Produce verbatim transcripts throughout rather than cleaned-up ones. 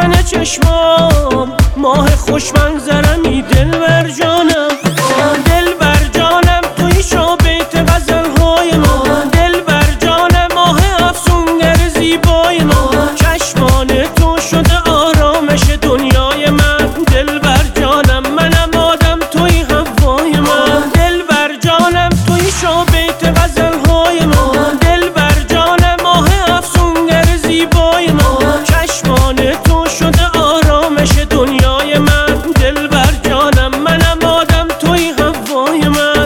روشن چشمام، ماه خوش منظرمی دلبر جانم. دلبر جانم توی شابیت غزلهای ما، دلبر جانم ماه افسونگر زیبای ما. چشمان تو شده آرامش دنیای من، دلبر جانم منم آدم توی هوای من. دلبر جانم توی شابیت غزلهای ما، دلبر جانم ماه افسونگر زیبای ما. چشمان تو شده آرامش دنیای من، دلبر جانم منم آدم توی هوای من.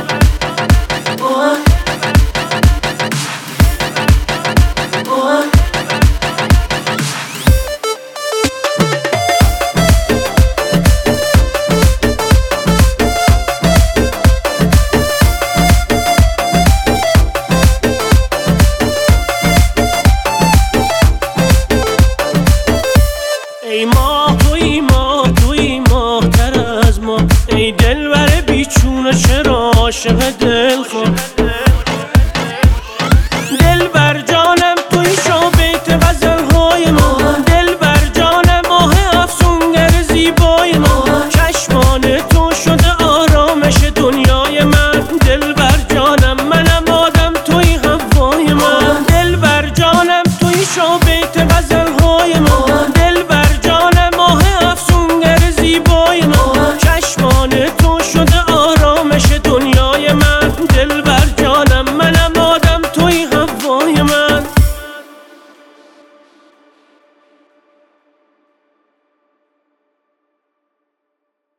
ای ماه توی ماه توی ماه تر از ما، ای دلبر بیچونه چرا عاشق دل خود. دلبر جانم توی شابیت غزلهای ما، دلبر جانم ماه افسونگر زیبای ما. چشمان تو شده آرامش دنیای من، دلبر جانم منم آدم توی هوای من. دلبر جانم توی شابیت